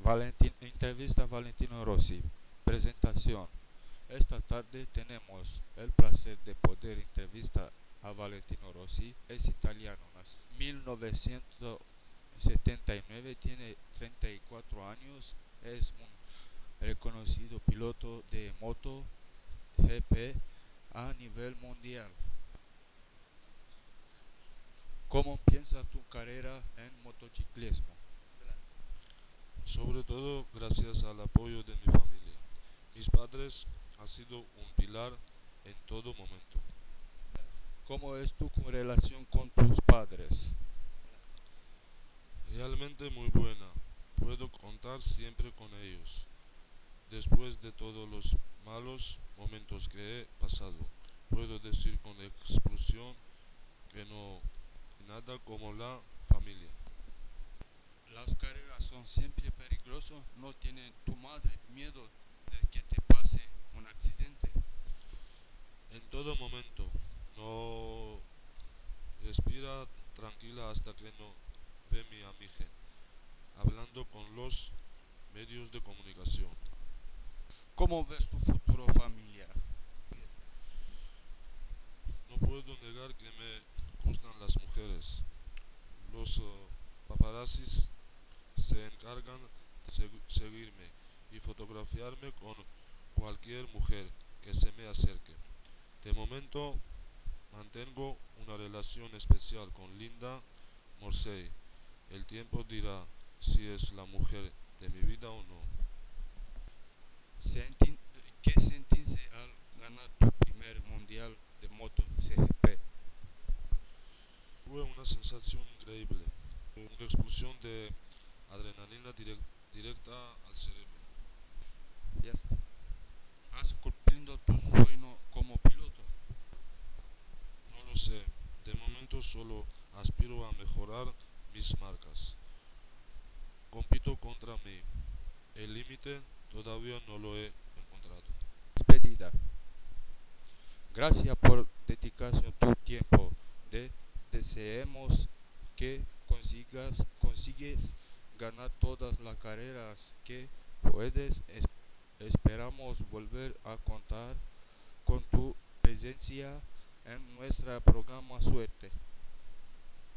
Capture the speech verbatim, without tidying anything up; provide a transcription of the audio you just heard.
Valentín, entrevista a Valentino Rossi. Presentación. Esta tarde tenemos el placer de poder entrevistar a Valentino Rossi. Es italiano, nació en mil novecientos setenta y nueve, tiene treinta y cuatro años, es un reconocido piloto de moto G P a nivel mundial. ¿Cómo empieza tu carrera en motociclismo? Sobre todo gracias al apoyo de mi familia. Mis padres han sido un pilar en todo momento. ¿Cómo es tu relación con tus padres? Realmente muy buena. Puedo contar siempre con ellos. Después de todos los malos momentos que he pasado, puedo decir con explosión que no hay nada como la familia. Las carreras son siempre peligrosas. ¿No tiene tu madre miedo de que te pase un accidente? En todo momento, no respira tranquila hasta que no ve mi amiga hablando con los medios de comunicación. ¿Cómo ves tu futuro familiar? No puedo negar que me gustan las mujeres. Los uh, paparazzis se encargan de segu- seguirme y fotografiarme con cualquier mujer que se me acerque. De momento mantengo una relación especial con Linda Morsey. El tiempo dirá si es la mujer de mi vida o no. Senti- ¿Qué sentiste al ganar tu primer mundial de moto C G P? Fue una sensación increíble, una explosión de adrenalina direc- directa al cerebro. Yes. ¿Has cumplido tu sueño como piloto? No lo sé, de momento solo aspiro a mejorar mis marcas. Compito contra mí. El límite todavía no lo he encontrado. Despedida. Gracias por dedicarse tu tiempo. De, deseemos que consigas consigues ganar todas las carreras que puedes. Es- esperamos volver a contar con tu presencia en nuestro programa. Suerte.